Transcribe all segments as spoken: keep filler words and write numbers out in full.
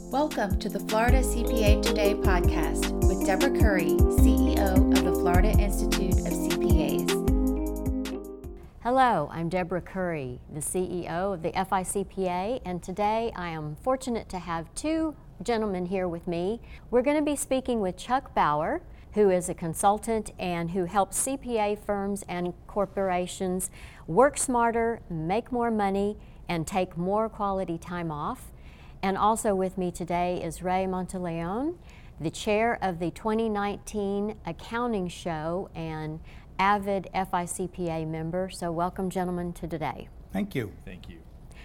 Welcome to the Florida C P A Today podcast with Deborah Curry, C E O of the Florida Institute of C P As. Hello, I'm Deborah Curry, the C E O of the F I C P A, and today I am fortunate to have two gentlemen here with me. We're going to be speaking with Chuck Bauer, who is a consultant and who helps C P A firms and corporations work smarter, make more money, and take more quality time off. And also with me today is Ray Monteleone, the chair of the twenty nineteen Accounting Show and avid F I C P A member. So welcome, gentlemen, to today. Thank you. Thank you.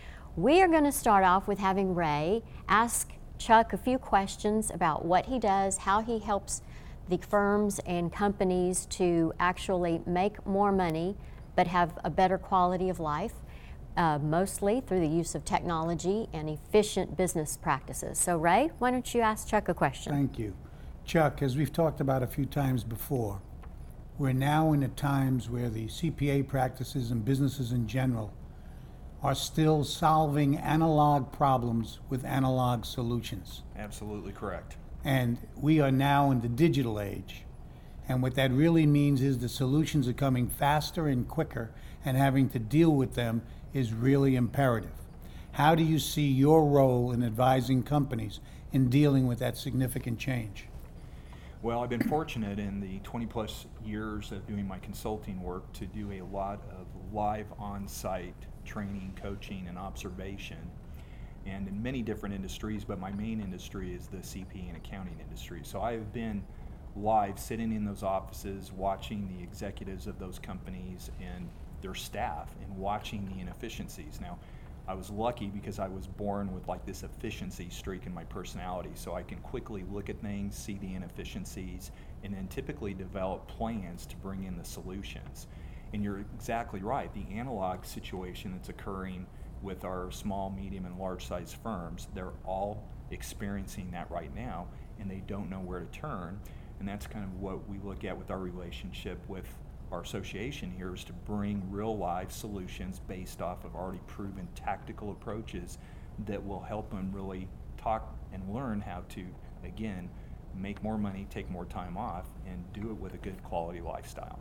We are going to start off with having Ray ask Chuck a few questions about what he does, how he helps the firms and companies to actually make more money but have a better quality of life. Uh, mostly through the use of technology and efficient business practices. So Ray, why don't you ask Chuck a question? Thank you. Chuck, as we've talked about a few times before, we're now in the times where the C P A practices and businesses in general are still solving analog problems with analog solutions. Absolutely correct. And we are now in the digital age. And what that really means is the solutions are coming faster and quicker, and having to deal with them is really imperative. How do you see your role in advising companies in dealing with that significant change? Well, I've been fortunate in the twenty plus years of doing my consulting work to do a lot of live on-site training, coaching, and observation, and in many different industries, but my main industry is the C P A and accounting industry. So I have been live sitting in those offices, watching the executives of those companies and their staff and watching the inefficiencies. Now, I was lucky because I was born with like this efficiency streak in my personality, so I can quickly look at things, see the inefficiencies, and then typically develop plans to bring in the solutions. And you're exactly right, the analog situation that's occurring with our small, medium, and large size firms, they're all experiencing that right now, and they don't know where to turn. And that's kind of what we look at with our relationship with our association here, is to bring real life solutions based off of already proven tactical approaches that will help them really talk and learn how to, again, make more money, take more time off, and do it with a good quality lifestyle.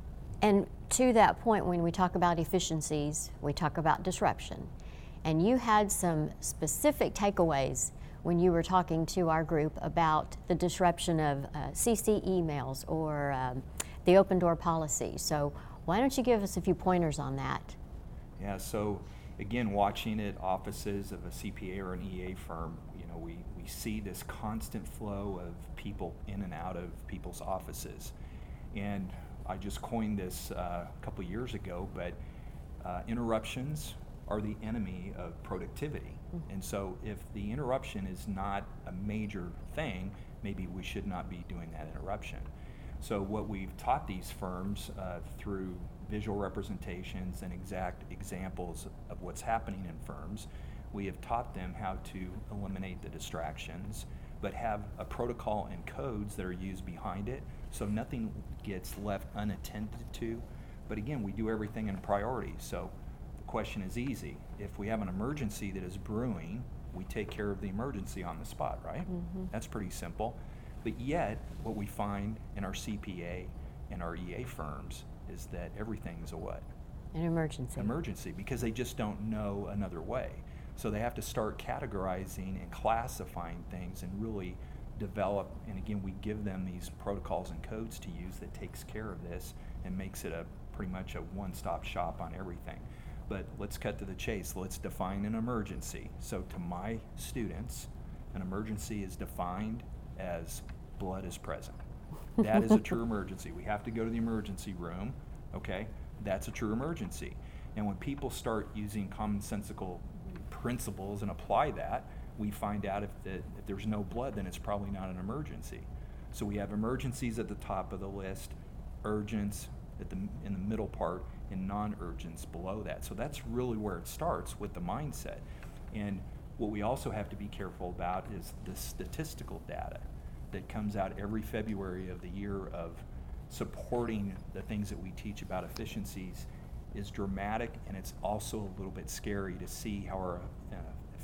And to that point, when we talk about efficiencies, we talk about disruption. And you had some specific takeaways when you were talking to our group about the disruption of uh, C C emails or um, the open door policy. So why don't you give us a few pointers on that? Yeah, so again, watching at offices of a C P A or an E A firm, you know, we, we see this constant flow of people in and out of people's offices. And I just coined this uh, a couple years ago, but uh, interruptions are the enemy of productivity. Mm-hmm. And so if the interruption is not a major thing, maybe we should not be doing that interruption. So what we've taught these firms uh, through visual representations and exact examples of what's happening in firms, we have taught them how to eliminate the distractions, but have a protocol and codes that are used behind it, so nothing gets left unattended to. But again, we do everything in priority. So the question is easy. If we have an emergency that is brewing, we take care of the emergency on the spot, right? Mm-hmm. That's pretty simple. But yet, what we find in our C P A and our E A firms is that everything is a what? An emergency. Emergency, because they just don't know another way. So they have to start categorizing and classifying things and really develop, and again, we give them these protocols and codes to use that takes care of this and makes it a pretty much a one-stop shop on everything. But let's cut to the chase. Let's define an emergency. So to my students, an emergency is defined as blood is present. That is a true emergency. We have to go to the emergency room, okay? That's a true emergency. And when people start using commonsensical principles and apply that, we find out if, the, if there's no blood, then it's probably not an emergency. So we have emergencies at the top of the list, urgents at the, in the middle part, and non-urgents below that. So that's really where it starts with the mindset. And what we also have to be careful about is the statistical data that comes out every February of the year of supporting the things that we teach about efficiencies is dramatic, and it's also a little bit scary to see how our uh,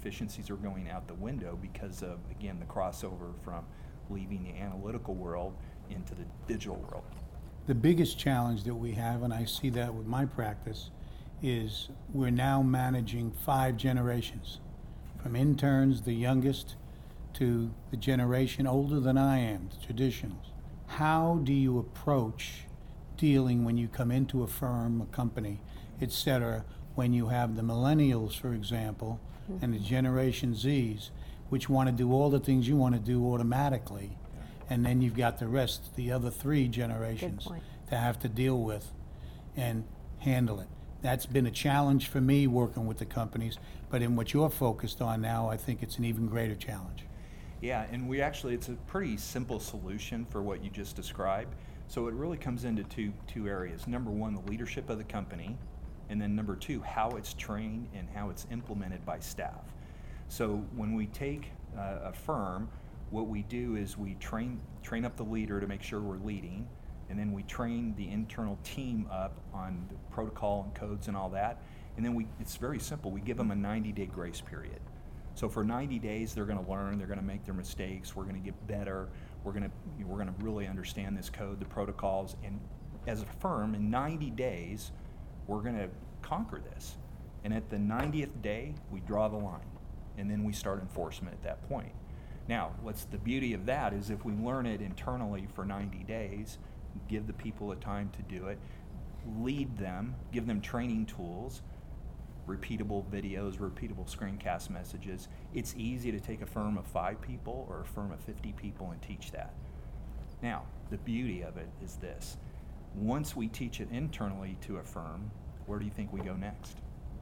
efficiencies are going out the window because of, again, the crossover from leaving the analytical world into the digital world. The biggest challenge that we have, and I see that with my practice, is we're now managing five generations, from interns, the youngest, to the generation older than I am, the traditionals. How do you approach dealing when you come into a firm, a company, et cetera, when you have the millennials, for example, mm-hmm. and the Generation Zs, which want to do all the things you want to do automatically, and then you've got the rest, the other three generations, to have to deal with and handle it. That's been a challenge for me working with the companies, but in what you're focused on now, I think it's an even greater challenge. Yeah, and we actually, it's a pretty simple solution for what you just described. So it really comes into two two areas. Number one, the leadership of the company, and then number two, how it's trained and how it's implemented by staff. So when we take uh, a firm, what we do is we train train up the leader to make sure we're leading, and then we train the internal team up on the protocol and codes and all that, and then we it's very simple. We give them a ninety-day grace period. So for ninety days, they're going to learn, they're going to make their mistakes, we're going to get better, we're going to we're going to really understand this code, the protocols, and as a firm, in ninety days, we're going to conquer this. And at the ninetieth day, we draw the line, and then we start enforcement at that point. Now, what's the beauty of that is if we learn it internally for ninety days, give the people a time to do it, lead them, give them training tools, repeatable videos, repeatable screencast messages. It's easy to take a firm of five people or a firm of fifty people and teach that. Now, the beauty of it is this. Once we teach it internally to a firm, where do you think we go next?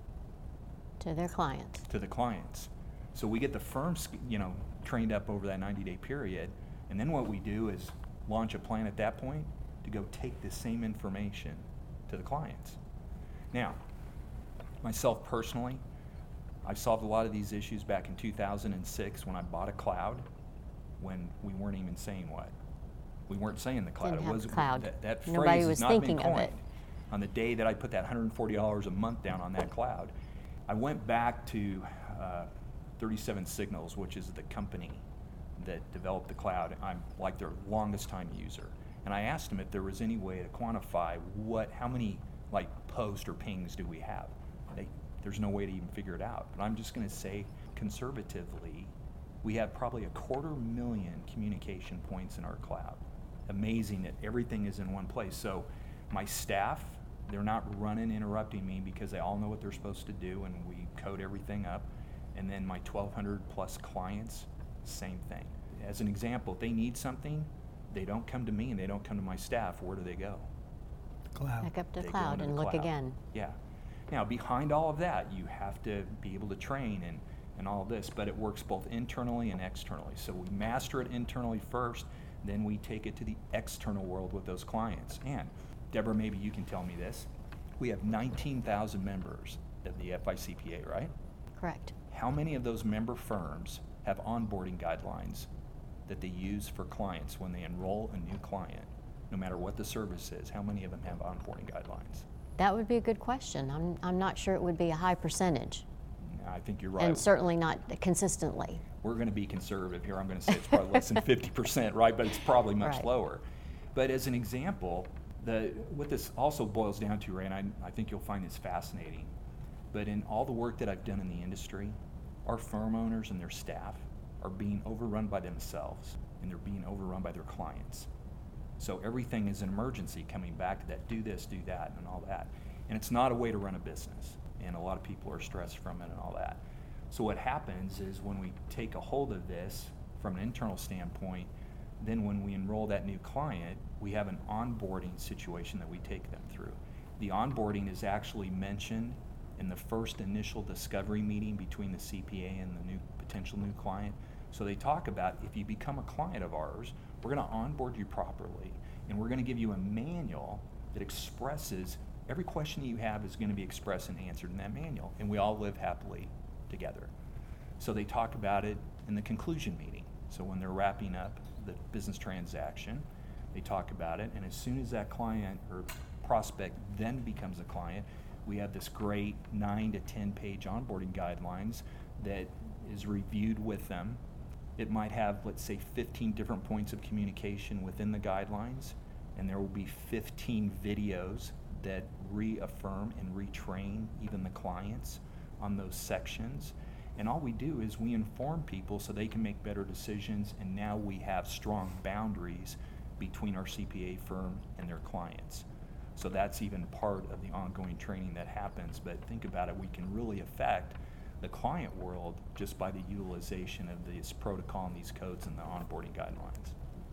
To their clients. To the clients. So we get the firms, you know, trained up over that ninety-day period, and then what we do is launch a plan at that point to go take the same information to the clients. Now, myself personally, I solved a lot of these issues back in two thousand six when I bought a cloud, when we weren't even saying what. We weren't saying the cloud. Didn't it have was cloud. That, that Nobody phrase was has not thinking been of coined. it. On the day that I put that one hundred forty dollars a month down on that cloud, I went back to uh, thirty-seven Signals, which is the company that developed the cloud. I'm like their longest time user. And I asked them if there was any way to quantify what, how many like posts or pings do we have. They, there's no way to even figure it out. But I'm just going to say conservatively, we have probably a quarter million communication points in our cloud. Amazing that everything is in one place. So my staff, they're not running, interrupting me because they all know what they're supposed to do, and we code everything up. And then my twelve hundred plus clients, same thing. As an example, if they need something, they don't come to me and they don't come to my staff. Where do they go? Cloud. Back up to They go cloud into and the look cloud. again. Yeah. Now, behind all of that, you have to be able to train and, and all of this, but it works both internally and externally. So we master it internally first, then we take it to the external world with those clients. And Deborah, maybe you can tell me this. We have nineteen thousand members of the F I C P A, right? Correct. How many of those member firms have onboarding guidelines that they use for clients when they enroll a new client, no matter what the service is? How many of them have onboarding guidelines? That would be a good question. I'm, I'm not sure it would be a high percentage. I think you're right. And certainly not consistently. We're going to be conservative here. I'm going to say it's probably less than fifty percent, right? But it's probably much Right. lower. But as an example, the, what this also boils down to, Ray, and I, I think you'll find this fascinating, but in all the work that I've done in the industry, our firm owners and their staff are being overrun by themselves, and they're being overrun by their clients. So everything is an emergency coming back to that, do this, do that, and all that. And it's not a way to run a business, and a lot of people are stressed from it and all that. So what happens is when we take a hold of this from an internal standpoint, then when we enroll that new client, we have an onboarding situation that we take them through. The onboarding is actually mentioned in the first initial discovery meeting between the C P A and the new potential new client. So they talk about, if you become a client of ours, we're going to onboard you properly, and we're going to give you a manual that expresses every question you have is going to be expressed and answered in that manual, and we all live happily together. So they talk about it in the conclusion meeting. So when they're wrapping up the business transaction, they talk about it, and as soon as that client or prospect then becomes a client, we have this great nine to ten page onboarding guidelines that is reviewed with them. It might have, let's say, fifteen different points of communication within the guidelines, and there will be fifteen videos that reaffirm and retrain even the clients on those sections. And all we do is we inform people so they can make better decisions, and now we have strong boundaries between our C P A firm and their clients. So that's even part of the ongoing training that happens. But think about it, we can really affect the client world just by the utilization of this protocol and these codes and the onboarding guidelines.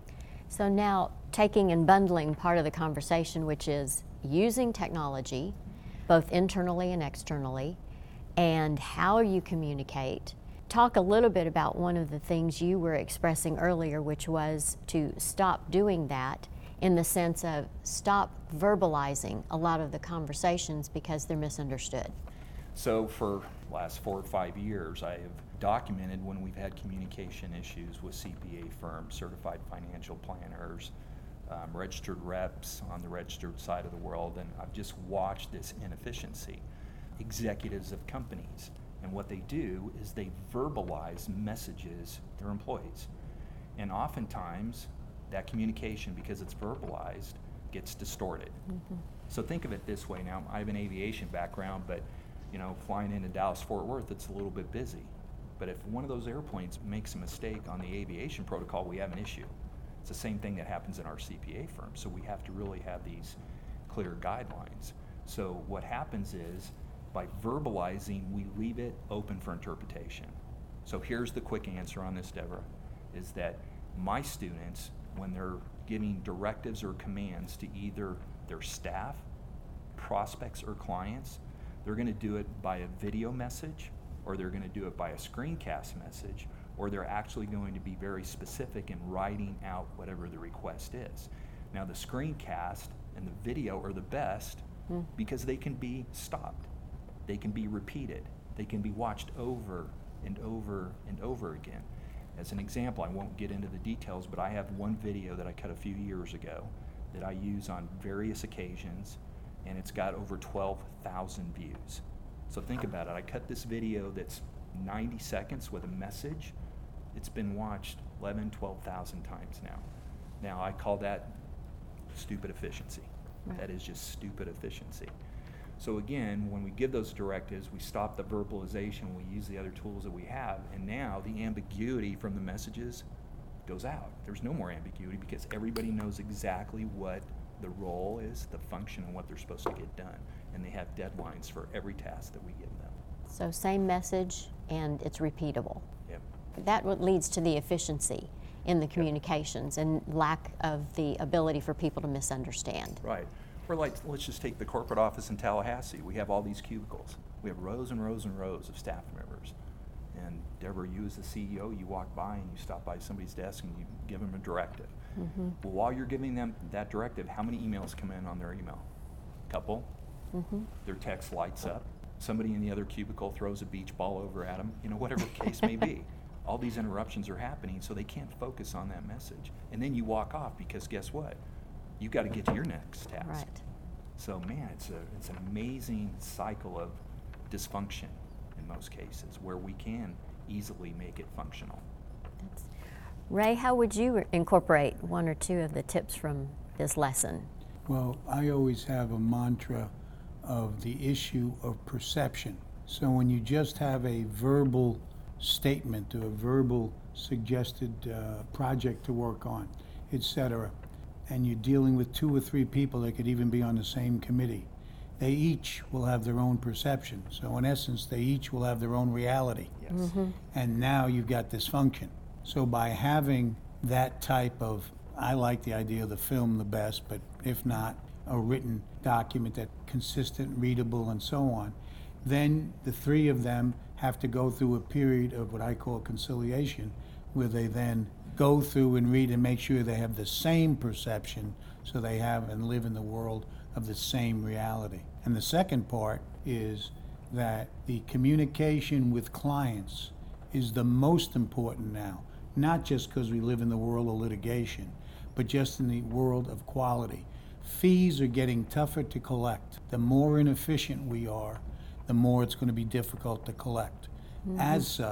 So now, taking and bundling part of the conversation, which is using technology, both internally and externally, and how you communicate. Talk a little bit about one of the things you were expressing earlier, which was to stop doing that, in the sense of stop verbalizing a lot of the conversations because they're misunderstood. So for the last four or five years, I have documented when we've had communication issues with C P A firms, certified financial planners, um, registered reps on the registered side of the world, and I've just watched this inefficiency. Executives of companies, and what they do is they verbalize messages to their employees. And oftentimes, that communication, because it's verbalized, gets distorted. Mm-hmm. So think of it this way now, I have an aviation background, but you know, flying into Dallas-Fort Worth, it's a little bit busy. But if one of those airplanes makes a mistake on the aviation protocol, we have an issue. It's the same thing that happens in our C P A firm. So we have to really have these clear guidelines. So what happens is, by verbalizing, we leave it open for interpretation. So here's the quick answer on this, Deborah, is that my students, when they're giving directives or commands to either their staff, prospects, or clients, they're going to do it by a video message, or they're going to do it by a screencast message, or they're actually going to be very specific in writing out whatever the request is. Now, the screencast and the video are the best mm. because they can be stopped. They can be repeated. They can be watched over and over and over again. As an example, I won't get into the details, but I have one video that I cut a few years ago that I use on various occasions, and it's got over twelve thousand views. So think about it. I cut this video that's ninety seconds with a message. It's been watched eleven, twelve thousand times now. Now, I call that stupid efficiency. Right. That is just stupid efficiency. So again, when we give those directives, we stop the verbalization, we use the other tools that we have, and now the ambiguity from the messages goes out. There's no more ambiguity because everybody knows exactly what the role is, the function, and what they're supposed to get done. And they have deadlines for every task that we give them. So same message, and it's repeatable. Yep. That what leads to the efficiency in the communications yep. and lack of the ability for people to misunderstand. Right. Or like, let's just take the corporate office in Tallahassee. We have all these cubicles. We have rows and rows and rows of staff members. And Deborah, you as the C E O, you walk by and you stop by somebody's desk and you give them a directive. Mm-hmm. Well, while you're giving them that directive, how many emails come in on their email? Couple. Mm-hmm. Their text lights up. Somebody in the other cubicle throws a beach ball over at them. You know, whatever the case may be. All these interruptions are happening, so they can't focus on that message. And then you walk off because guess what? You've got to get to your next task. Right. So man, it's a it's an amazing cycle of dysfunction in most cases where we can easily make it functional. That's, Ray, how would you incorporate one or two of the tips from this lesson? Well, I always have a mantra of the issue of perception. So when you just have a verbal statement or a verbal suggested uh, project to work on, et cetera, and you're dealing with two or three people that could even be on the same committee, they each will have their own perception. So in essence, they each will have their own reality. Yes. Mm-hmm. And now you've got dysfunction. So by having that type of, I like the idea of the film the best, but if not, a written document that's consistent, readable, and so on, then the three of them have to go through a period of what I call conciliation, where they then go through and read and make sure they have the same perception, so they have and live in the world of the same reality. And the second part is that the communication with clients is the most important now, not just because we live in the world of litigation, but just in the world of quality. Fees are getting tougher to collect. The more inefficient we are, the more it's going to be difficult to collect. Mm-hmm. As such,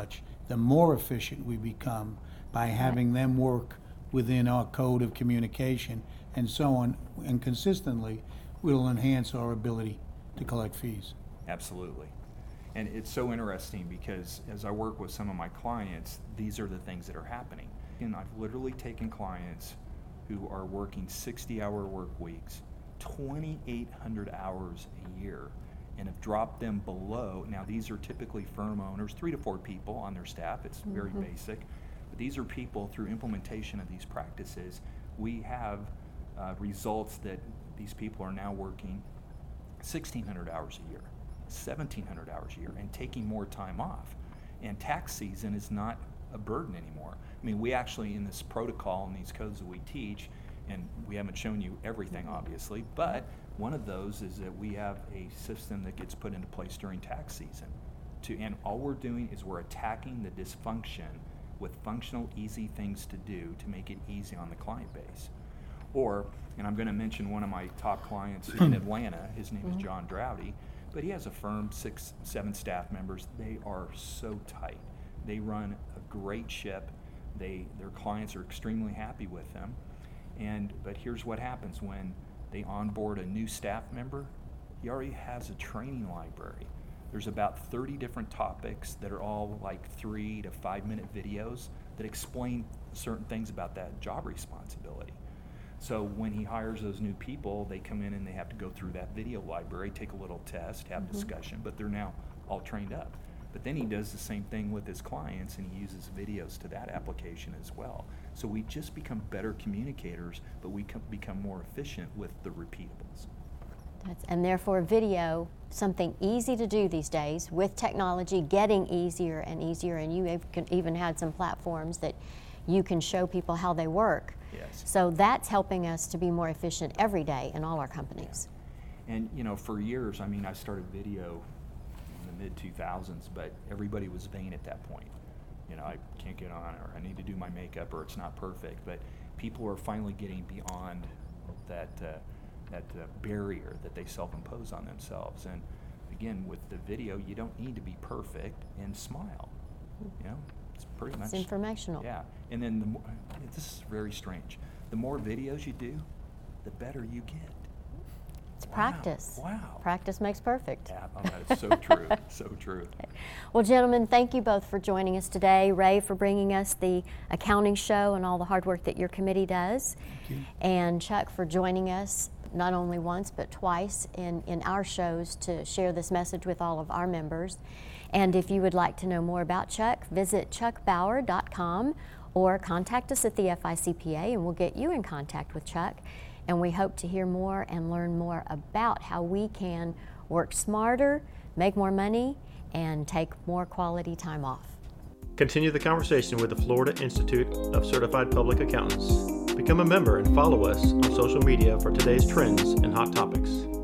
the more efficient we become by having them work within our code of communication and so on, and consistently, will enhance our ability to collect fees. Absolutely. And it's so interesting because as I work with some of my clients, these are the things that are happening. And I've literally taken clients who are working sixty hour work weeks, twenty-eight hundred hours a year, and have dropped them below. Now these are typically firm owners, three to four people on their staff. It's very mm-hmm. basic. But these are people, through implementation of these practices, we have uh, results that these people are now working sixteen hundred hours a year, seventeen hundred hours a year, and taking more time off. And tax season is not a burden anymore. I mean, we actually, in this protocol and these codes that we teach, and we haven't shown you everything obviously, but one of those is that we have a system that gets put into place during tax season. To, and all we're doing is we're attacking the dysfunction with functional, easy things to do to make it easy on the client base. Or, and I'm going to mention one of my top clients in Atlanta, his name is John Droughty, but he has a firm, six, seven staff members. They are so tight. They run a great ship. They, their clients are extremely happy with them. And, but here's what happens when they onboard a new staff member. He already has a training library. There's about thirty different topics that are all like three to five minute videos that explain certain things about that job responsibility. So when he hires those new people, they come in and they have to go through that video library, take a little test, have mm-hmm. discussion, but they're now all trained up. But then he does the same thing with his clients, and he uses videos to that application as well. So we just become better communicators, but we com- become more efficient with the repeatables. That's, and therefore video, something easy to do these days, with technology getting easier and easier, and you have, even had some platforms that you can show people how they work. Yes. So that's helping us to be more efficient every day in all our companies. Yeah. And you know, for years, I mean, I started video in the mid two thousands, but everybody was vain at that point. You know, I can't get on, or I need to do my makeup, or it's not perfect. But people are finally getting beyond that uh, that uh, barrier that they self-impose on themselves. And again, with the video, you don't need to be perfect, and smile. You know, it's pretty much it's informational. Yeah, and then the more, this is very strange. The more videos you do, the better you get. It's wow. practice. Wow. Practice makes perfect. Yeah, oh, that's so true, so true. Okay. Well, gentlemen, thank you both for joining us today. Ray, for bringing us the accounting show and all the hard work that your committee does. Thank you. And Chuck, for joining us not only once but twice in, in our shows to share this message with all of our members. And if you would like to know more about Chuck, visit chuck bauer dot com or contact us at the F I C P A and we'll get you in contact with Chuck. And we hope to hear more and learn more about how we can work smarter, make more money, and take more quality time off. Continue the conversation with the Florida Institute of Certified Public Accountants. Become a member and follow us on social media for today's trends and hot topics.